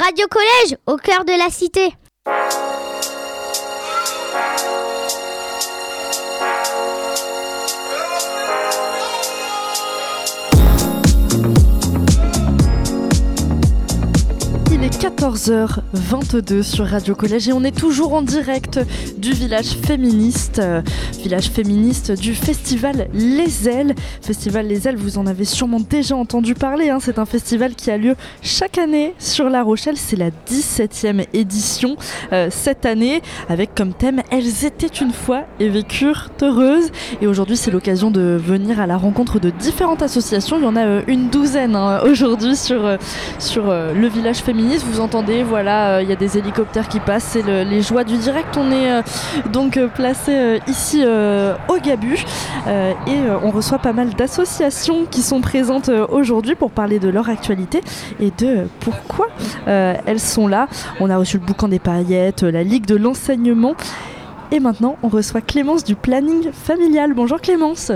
Radio Collège, au cœur de la cité. Il est 14h22 sur Radio Collège et on est toujours en direct du village féministe du festival Les Ailes. Festival Les Ailes, vous en avez sûrement déjà entendu parler, hein. C'est un festival qui a lieu chaque année sur La Rochelle. C'est la 17e édition cette année, avec comme thème « Elles étaient une fois et vécurent heureuses ». Et aujourd'hui, c'est l'occasion de venir à la rencontre de différentes associations. Il y en a une douzaine aujourd'hui sur le village féministe. Vous entendez, voilà, il y a des hélicoptères qui passent, c'est les joies du direct. On est donc placé ici au Gabu et on reçoit pas mal d'associations qui sont présentes aujourd'hui pour parler de leur actualité et de pourquoi elles sont là. On a reçu le Boucan des paillettes, la Ligue de l'enseignement et maintenant on reçoit Clémence du planning familial. Bonjour Clémence.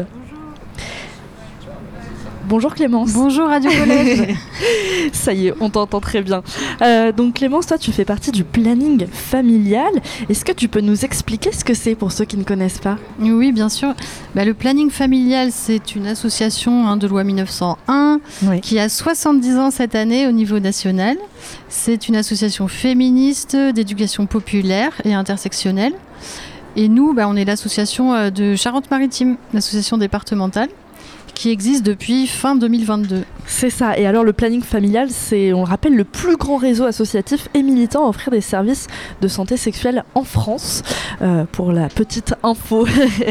Bonjour Clémence. Bonjour Radio Collège. Ça y est, on t'entend très bien. Donc Clémence, toi tu fais partie du planning familial. Est-ce que tu peux nous expliquer ce que c'est pour ceux qui ne connaissent pas ? Oui, bien sûr. Le planning familial, c'est une association de loi 1901 qui a 70 ans cette année au niveau national. C'est une association féministe d'éducation populaire et intersectionnelle. Et nous, on est l'association de Charente-Maritime, l'association départementale, qui existe depuis fin 2022. C'est ça. Et alors le planning familial, c'est, on le rappelle, le plus grand réseau associatif et militant à offrir des services de santé sexuelle en France, pour la petite info.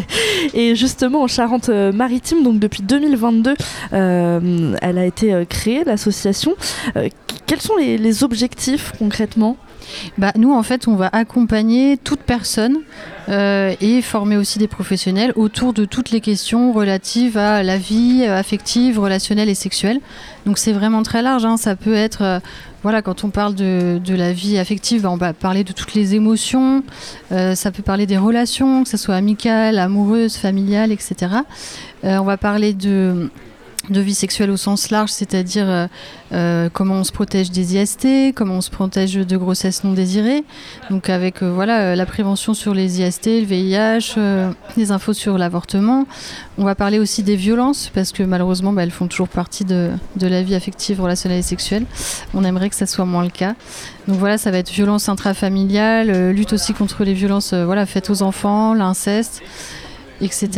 Et justement en Charente-Maritime, donc depuis 2022, elle a été créée, l'association. Quels sont les objectifs concrètement ? Nous, en fait, on va accompagner toute personne et former aussi des professionnels autour de toutes les questions relatives à la vie affective, relationnelle et sexuelle. Donc, c'est vraiment très large. Ça peut être, quand on parle de la vie affective, on va parler de toutes les émotions. Ça peut parler des relations, que ce soit amicales, amoureuses, familiales, etc. On va parler de vie sexuelle au sens large, c'est-à-dire comment on se protège des IST, comment on se protège de grossesse non désirée, donc avec la prévention sur les IST, le VIH, les infos sur l'avortement. On va parler aussi des violences, parce que malheureusement elles font toujours partie de la vie affective, relationnelle et sexuelle. On aimerait que ça soit moins le cas. Donc ça va être violence intrafamiliale, lutte aussi contre les violences faites aux enfants, l'inceste, etc.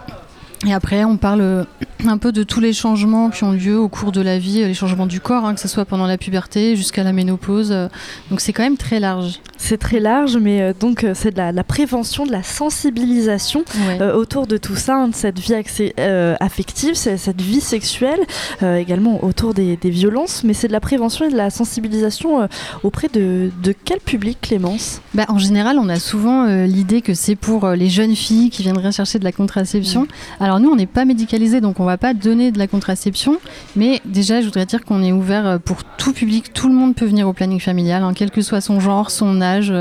Et après, on parle un peu de tous les changements qui ont lieu au cours de la vie, les changements du corps, que ce soit pendant la puberté jusqu'à la ménopause. Donc c'est quand même très large. C'est très large, mais donc c'est de la prévention, de la sensibilisation autour de tout ça, de cette vie affective, cette vie sexuelle, également autour des violences. Mais c'est de la prévention et de la sensibilisation auprès de quel public, Clémence ? En général, on a souvent l'idée que c'est pour les jeunes filles qui viendraient chercher de la contraception. Alors nous, on n'est pas médicalisés, donc on ne va pas donner de la contraception. Mais déjà, je voudrais dire qu'on est ouvert pour tout public. Tout le monde peut venir au planning familial, quel que soit son genre, son âge,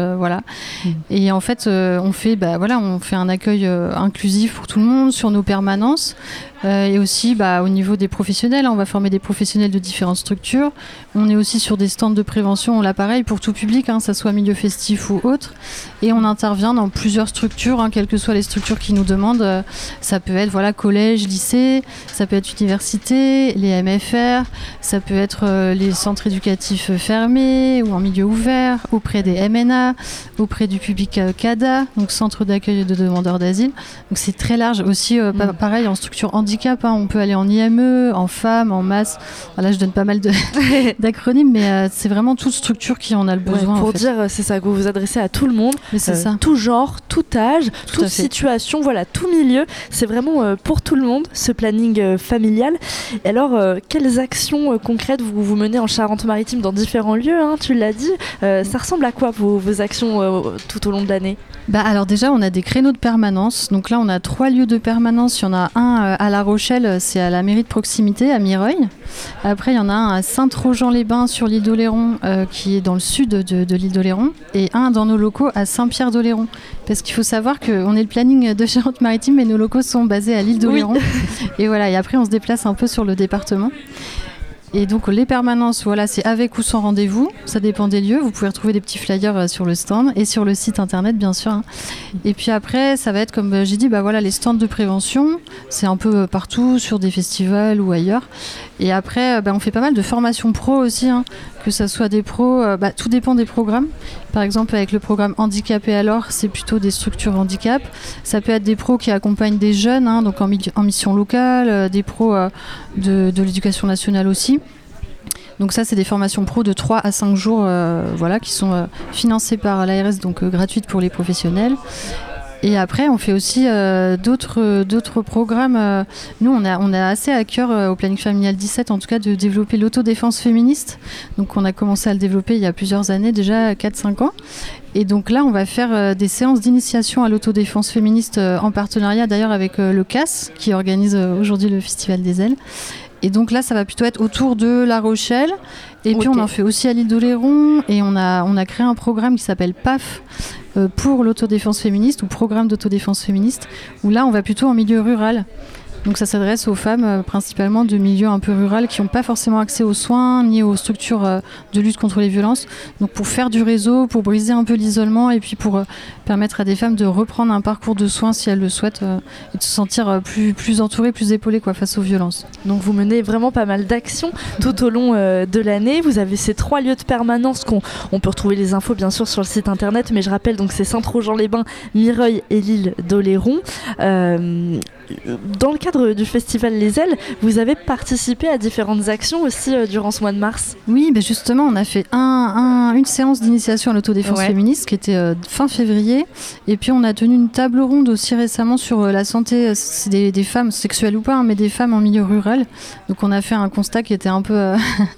Et en fait, on fait un accueil inclusif pour tout le monde sur nos permanences. Et aussi au niveau des professionnels, on va former des professionnels de différentes structures. On est aussi sur des stands de prévention, on l'a pareil pour tout public, que ça soit milieu festif ou autre. Et on intervient dans plusieurs structures, quelles que soient les structures qui nous demandent. Ça peut être collège, lycée, ça peut être université, les MFR, ça peut être les centres éducatifs fermés ou en milieu ouvert, auprès des MNA, auprès du public CADA, donc centre d'accueil de demandeurs d'asile. Donc c'est très large. Aussi, pareil, en structure handicap, on peut aller en IME, en femmes, en masse. Là, je donne pas mal d'acronymes, mais c'est vraiment toute structure qui en a le besoin. Pour dire, c'est ça, que vous vous adressez à tout le monde, mais c'est ça. Tout genre, tout âge, toute situation, tout milieu. C'est vraiment pour tout le monde, ce planning familial. Et alors, quelles actions concrètes vous menez en Charente-Maritime dans différents lieux, tu l'as dit. Ça ressemble à quoi vos actions tout au long de l'année ? Alors déjà, on a des créneaux de permanence. Donc là, on a 3 lieux de permanence. Il y en a un à La Rochelle, c'est à la mairie de proximité, à Mireuil. Après, il y en a un à Saint-Trojan-les-Bains sur l'île d'Oléron, qui est dans le sud de l'île d'Oléron. Et un dans nos locaux à Saint-Pierre-d'Oléron. Parce qu'il faut savoir qu'on est le planning de Charente-Maritime, mais nos locaux sont basés à l'île d'Oléron. Oui. Et après, on se déplace un peu sur le département. Et donc les permanences, voilà, c'est avec ou sans rendez-vous, ça dépend des lieux. Vous pouvez retrouver des petits flyers sur le stand et sur le site internet bien sûr. Hein. Et puis après, ça va être comme j'ai dit, voilà, les stands de prévention, c'est un peu partout sur des festivals ou ailleurs. Et après, on fait pas mal de formations pro aussi, hein, que ça soit des pros, tout dépend des programmes. Par exemple, avec le programme Handicapé alors, c'est plutôt des structures handicap. Ça peut être des pros qui accompagnent des jeunes, hein, donc en mission locale, des pros de l'éducation nationale aussi. Donc ça, c'est des formations pro de 3 à 5 jours qui sont financées par l'ARS, donc gratuites pour les professionnels. Et après, on fait aussi d'autres programmes. Nous, on a assez à cœur au planning familial 17, en tout cas, de développer l'autodéfense féministe. Donc, on a commencé à le développer il y a plusieurs années, déjà 4-5 ans. Et donc là, on va faire des séances d'initiation à l'autodéfense féministe en partenariat d'ailleurs avec le CAS, qui organise aujourd'hui le Festival des Ailes. Et donc là, ça va plutôt être autour de La Rochelle. Et puis on en fait aussi à l'île d'Oléron. Et on a créé un programme qui s'appelle PAF pour l'autodéfense féministe, ou programme d'autodéfense féministe, où là, on va plutôt en milieu rural. Donc ça s'adresse aux femmes principalement de milieux un peu ruraux qui n'ont pas forcément accès aux soins ni aux structures de lutte contre les violences. Donc pour faire du réseau, pour briser un peu l'isolement et puis pour permettre à des femmes de reprendre un parcours de soins si elles le souhaitent et de se sentir plus entourées, plus épaulées face aux violences. Donc vous menez vraiment pas mal d'actions tout au long de l'année. Vous avez ces 3 lieux de permanence on peut retrouver les infos bien sûr sur le site internet, mais je rappelle donc c'est Saint-Trojan-les-Bains, Mireuil et l'île d'Oléron. Dans le cadre du festival Les Ailes, vous avez participé à différentes actions aussi durant ce mois de mars. Oui, justement, on a fait une séance d'initiation à l'autodéfense féministe qui était fin février. Et puis on a tenu une table ronde aussi récemment sur la santé des femmes, sexuelles ou pas, hein, mais des femmes en milieu rural. Donc on a fait un constat qui était un peu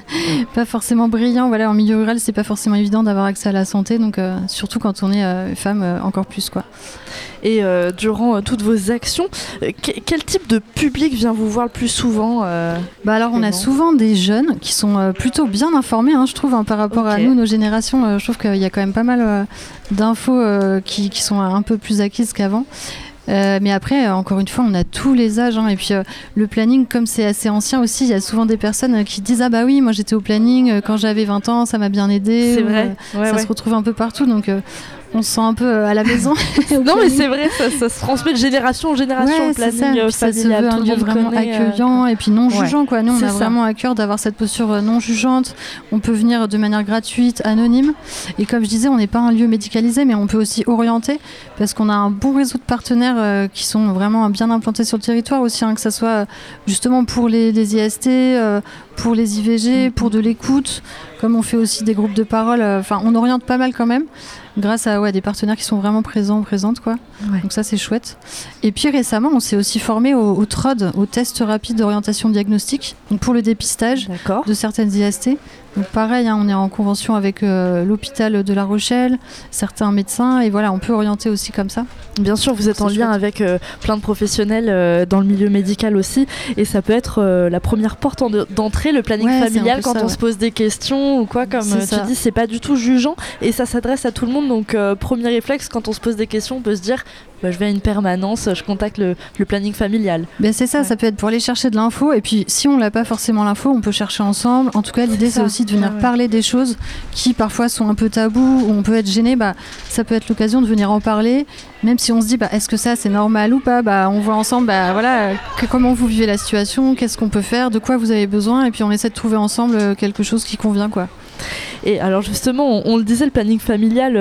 pas forcément brillant. Voilà, en milieu rural, c'est pas forcément évident d'avoir accès à la santé, donc surtout quand on est femme, encore plus quoi. Et durant toutes vos actions, quel type de public vient vous voir le plus souvent Alors on a souvent des jeunes qui sont plutôt bien informés, hein, je trouve, hein, par rapport à nous, nos générations. Je trouve qu'il y a quand même pas mal d'infos qui sont un peu plus acquises qu'avant. Mais après, encore une fois, on a tous les âges, hein, et puis le planning, comme c'est assez ancien aussi, il y a souvent des personnes qui disent « Ah bah oui, moi j'étais au planning quand j'avais 20 ans, ça m'a bien aidé ». C'est vrai. Ça se retrouve un peu partout, donc on se sent un peu à la maison. Non mais c'est vrai, ça se transmet de génération en génération, le planning ça se veut un lieu vraiment accueillant et puis non jugeant quoi. Nous on a vraiment à cœur d'avoir cette posture non jugeante. On peut venir de manière gratuite, anonyme, et comme je disais, on n'est pas un lieu médicalisé, mais on peut aussi orienter parce qu'on a un bon réseau de partenaires qui sont vraiment bien implantés sur le territoire aussi, hein, que ça soit justement pour les IST, pour les IVG, pour de l'écoute, comme on fait aussi des groupes de parole, on oriente pas mal quand même, grâce à des partenaires qui sont vraiment présentes quoi. Donc ça c'est chouette. Et puis récemment on s'est aussi formé au TROD, au test rapide d'orientation diagnostique, donc pour le dépistage de certaines IST. Donc pareil, hein, on est en convention avec l'hôpital de La Rochelle, certains médecins, et voilà, on peut orienter aussi comme ça. Bien sûr, vous êtes en lien avec plein de professionnels dans le milieu médical aussi, et ça peut être la première porte d'entrée, le planning familial, quand on se pose des questions ou quoi, comme tu dis, c'est pas du tout jugeant, et ça s'adresse à tout le monde. Donc premier réflexe, quand on se pose des questions, on peut se dire je vais à une permanence, je contacte le planning familial. C'est ça, ça peut être pour aller chercher de l'info, et puis si on n'a pas forcément l'info, on peut chercher ensemble. En tout cas, l'idée c'est aussi de venir parler des choses qui parfois sont un peu tabous, où on peut être gêné. Ça peut être l'occasion de venir en parler, même si on se dit est-ce que ça c'est normal ou pas, on voit ensemble comment vous vivez la situation, qu'est-ce qu'on peut faire, de quoi vous avez besoin, et puis on essaie de trouver ensemble quelque chose qui convient quoi. Et alors justement, on le disait, le planning familial,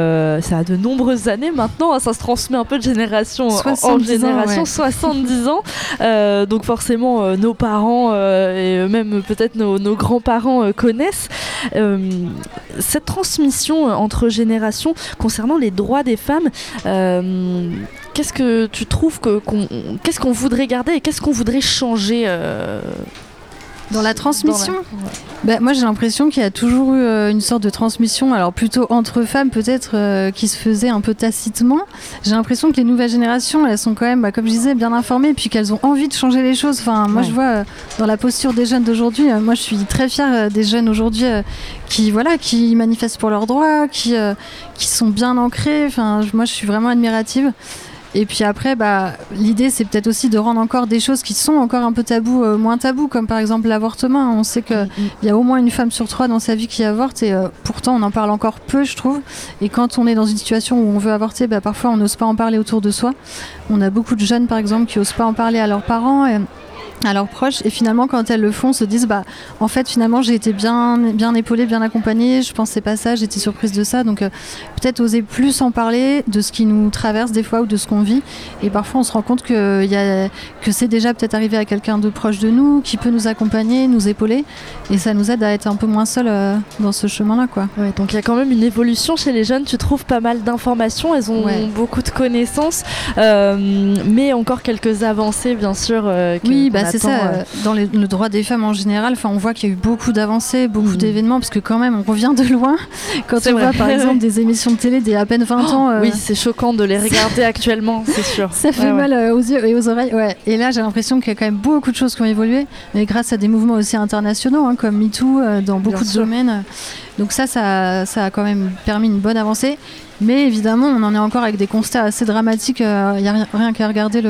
ça a de nombreuses années maintenant, hein, ça se transmet un peu de génération en génération, 70 ans. Donc forcément, nos parents et même peut-être nos grands-parents connaissent. Cette transmission entre générations concernant les droits des femmes, qu'est-ce que tu trouves qu'est-ce qu'on voudrait garder et qu'est-ce qu'on voudrait changer dans la transmission? Moi j'ai l'impression qu'il y a toujours eu une sorte de transmission, alors plutôt entre femmes peut-être, qui se faisait un peu tacitement. J'ai l'impression que les nouvelles générations, elles sont quand même, comme je disais, bien informées, et puis qu'elles ont envie de changer les choses. Moi je vois dans la posture des jeunes d'aujourd'hui, moi je suis très fière des jeunes aujourd'hui qui manifestent pour leurs droits, qui sont bien ancrés. Moi je suis vraiment admirative. Et puis après, l'idée, c'est peut-être aussi de rendre encore des choses qui sont encore un peu tabous, moins tabous, comme par exemple l'avortement. On sait qu'il y a au moins une femme sur 3 dans sa vie qui avorte, et pourtant on en parle encore peu, je trouve. Et quand on est dans une situation où on veut avorter, parfois on n'ose pas en parler autour de soi. On a beaucoup de jeunes, par exemple, qui n'osent pas en parler à leurs parents, à leurs proches, et finalement quand elles le font, se disent en fait finalement j'ai été bien épaulée, bien accompagnée, je pensais pas ça, j'étais surprise de ça, donc peut-être oser plus en parler de ce qui nous traverse des fois ou de ce qu'on vit, et parfois on se rend compte que c'est déjà peut-être arrivé à quelqu'un de proche de nous qui peut nous accompagner, nous épauler, et ça nous aide à être un peu moins seuls dans ce chemin-là, quoi. Ouais, donc il y a quand même une évolution chez les jeunes, tu trouves pas mal d'informations, elles ont beaucoup de connaissances, mais encore quelques avancées bien sûr. C'est ça, dans le droit des femmes en général, on voit qu'il y a eu beaucoup d'avancées, beaucoup d'événements, parce que quand même on revient de loin quand on voit par exemple des émissions de télé d'il y a à peine 20 ans. Oui, c'est choquant de les regarder actuellement, c'est sûr. Ça fait mal aux yeux et aux oreilles. Ouais. Et là j'ai l'impression qu'il y a quand même beaucoup de choses qui ont évolué, mais grâce à des mouvements aussi internationaux, comme MeToo, dans beaucoup de domaines. Donc ça a quand même permis une bonne avancée. Mais évidemment, on en est encore avec des constats assez dramatiques. Il n'y a rien qu'à regarder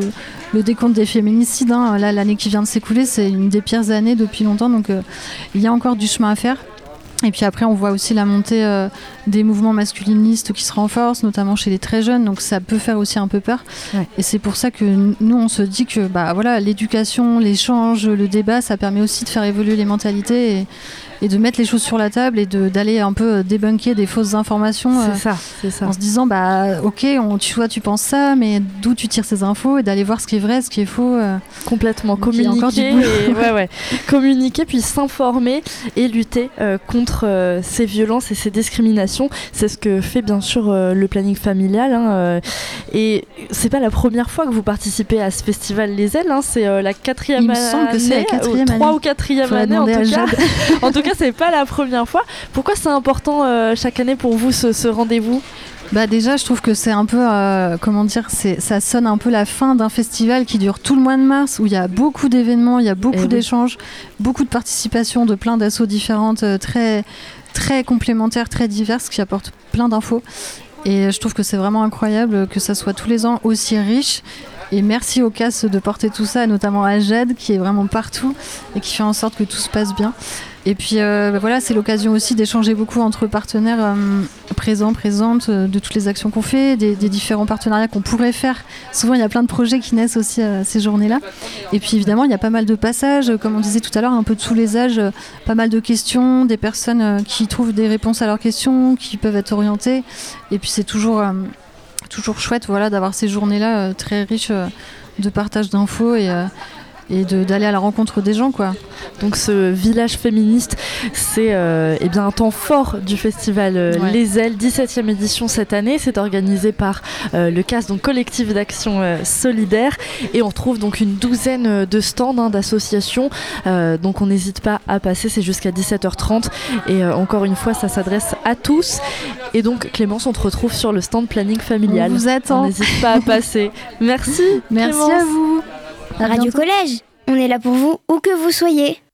le décompte des féminicides. Là, l'année qui vient de s'écouler, c'est une des pires années depuis longtemps. Donc, il y a encore du chemin à faire. Et puis après, on voit aussi la montée des mouvements masculinistes qui se renforcent, notamment chez les très jeunes. Donc, ça peut faire aussi un peu peur. Ouais. Et c'est pour ça que nous, on se dit que l'éducation, l'échange, le débat, ça permet aussi de faire évoluer les mentalités et de mettre les choses sur la table et d'aller un peu débunker des fausses informations. C'est ça. En se disant, ok, tu penses ça, mais d'où tu tires ces infos, et d'aller voir ce qui est vrai, ce qui est faux. Complètement. Communiquer, communiquer, puis s'informer et lutter contre ces violences et ces discriminations. C'est ce que fait bien sûr le planning familial. Et c'est pas la première fois que vous participez à ce festival Les Ailes. C'est la 4e année. Il me semble que c'est la 4e année. 3 ou 4e année en tout cas. En tout cas, c'est pas la première fois. Pourquoi c'est important chaque année pour vous ce rendez-vous ? Déjà, je trouve que c'est un peu, ça sonne un peu la fin d'un festival qui dure tout le mois de mars, où il y a beaucoup d'événements, il y a beaucoup d'échanges, beaucoup de participation de plein d'assauts différentes, très, très complémentaires, très diverses, qui apportent plein d'infos. Et je trouve que c'est vraiment incroyable que ça soit tous les ans aussi riche. Et merci au CAS de porter tout ça, notamment à Jade, qui est vraiment partout et qui fait en sorte que tout se passe bien. Et puis c'est l'occasion aussi d'échanger beaucoup entre partenaires présentes, de toutes les actions qu'on fait, des différents partenariats qu'on pourrait faire. Souvent, il y a plein de projets qui naissent aussi ces journées-là. Et puis évidemment, il y a pas mal de passages, comme on disait tout à l'heure, un peu de tous les âges, pas mal de questions, des personnes qui trouvent des réponses à leurs questions, qui peuvent être orientées. Et puis c'est toujours chouette d'avoir ces journées-là très riches de partage d'infos et d'aller à la rencontre des gens, quoi. Donc ce village féministe, c'est un temps fort du festival Les Ailes, 17e édition cette année. C'est organisé par le CAS, donc Collectif d'Action Solidaire, et on retrouve donc une douzaine de stands d'associations, donc on n'hésite pas à passer, c'est jusqu'à 17h30 et encore une fois ça s'adresse à tous. Et donc Clémence, on te retrouve sur le stand planning familial. On vous attend. On n'hésite pas à passer. Merci Clémence. À vous. Radio Collège, on est là pour vous où que vous soyez.